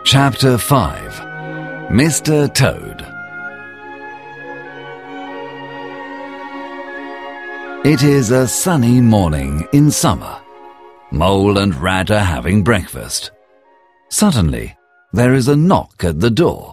Chapter 5. Mr. Toad. It is a sunny morning in summer. Mole and Rat are having breakfast. Suddenly, there is a knock at the door.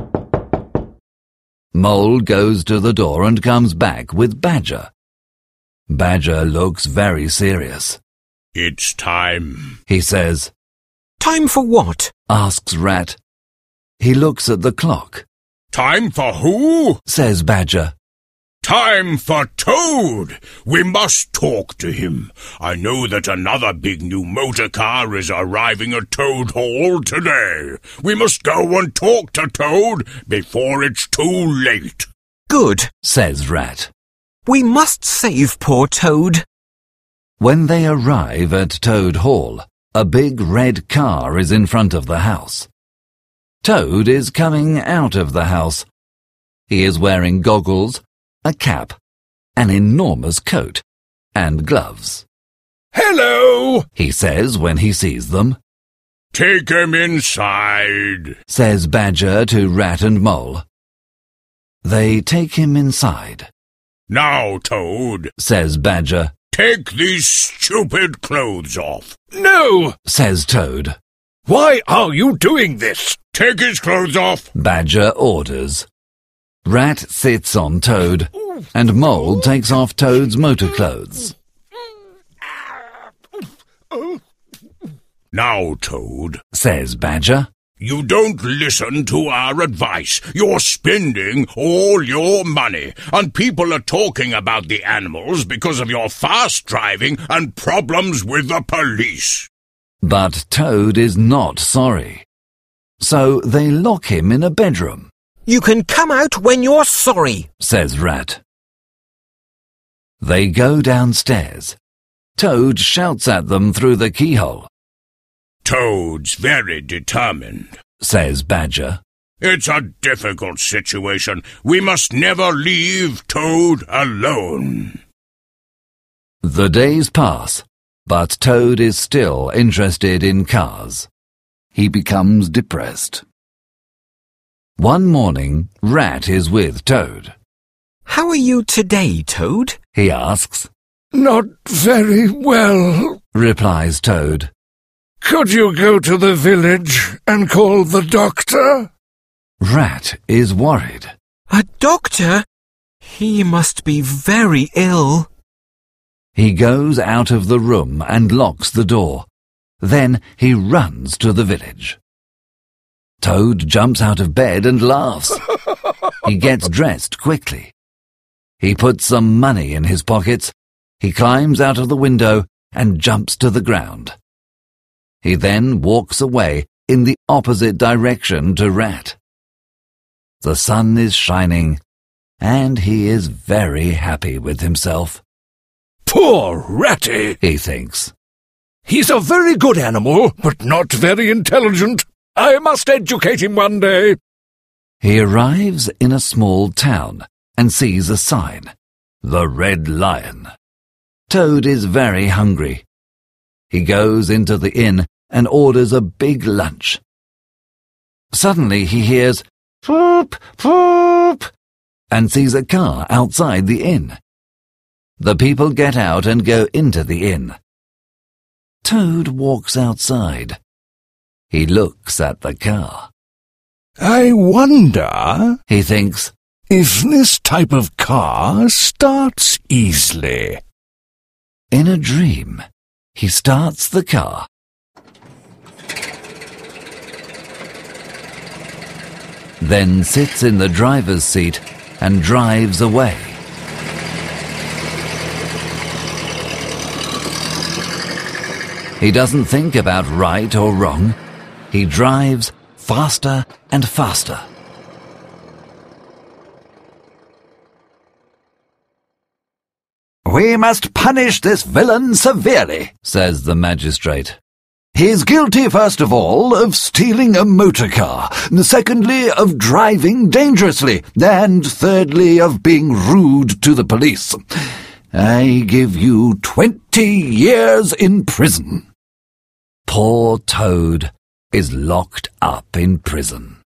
Mole goes to the door and comes back with Badger. Badger looks very serious. "It's time," he says. "Time for what?" asks Rat. He looks at the clock. "Time for who?" says Badger. "Time for Toad! We must talk to him. I know that another big new motor car is arriving at Toad Hall today. We must go and talk to Toad before it's too late." "Good," says Rat. "We must save poor Toad." When they arrive at Toad Hall, a big red car is in front of the house. Toad is coming out of the house. He is wearing goggles, a cap, an enormous coat, and gloves. "Hello," he says when he sees them. "Take him inside," says Badger to Rat and Mole. They take him inside. "Now, Toad," says Badger. "take these stupid clothes off." "No," says Toad. "Why are you doing this?" "Take his clothes off." Badger orders. Rat sits on Toad, and Mole takes off Toad's motor clothes. "Now, Toad," says Badger. "you don't listen to our advice. You're spending all your money, and people are talking about the animals because of your fast driving and problems with the police." But Toad is not sorry. So they lock him in a bedroom. "You can come out when you're sorry," says Rat. They go downstairs. Toad shouts at them through the keyhole. "Toad's very determined," says Badger. "It's a difficult situation. We must never leave Toad alone." The days pass, but Toad is still interested in cars. He becomes depressed. One morning, Rat is with Toad. "How are you today, Toad?" he asks. "Not very well," replies Toad. "Could you go to the village and call the doctor?" Rat is worried. "A doctor? He must be very ill." He goes out of the room and locks the door. Then he runs to the village. Toad jumps out of bed and laughs. He gets dressed quickly. He puts some money in his pockets. He climbs out of the window and jumps to the ground. He then walks away in the opposite direction to Rat. The sun is shining, and he is very happy with himself. "Poor Ratty," he thinks. "He's a very good animal, but not very intelligent. I must educate him one day." He arrives in a small town and sees a sign, "The Red Lion." Toad is very hungry. He goes into the inn and orders a big lunch. Suddenly he hears "Poop, poop," and sees a car outside the inn. The people get out and go into the inn. Toad walks outside. He looks at the car. "I wonder," he thinks, "if this type of car starts easily." In a dream, he starts the car. Then sits in the driver's seat and drives away. He doesn't think about right or wrong. He drives faster and faster. "We must punish this villain severely," says the magistrate. "He's guilty, first of all, of stealing a motor car, secondly, of driving dangerously, and thirdly, of being rude to the police. I give you 20 years in prison." Poor Toad. is locked up in prison.